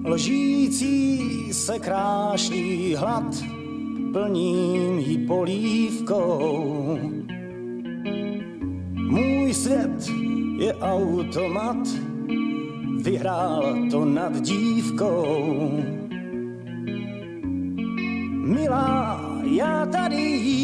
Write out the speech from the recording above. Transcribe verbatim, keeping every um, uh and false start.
lžící se krášlí hlad, plním jí polívkou. Můj svět je automat, vyhrál to nad dívkou. Milá, já tady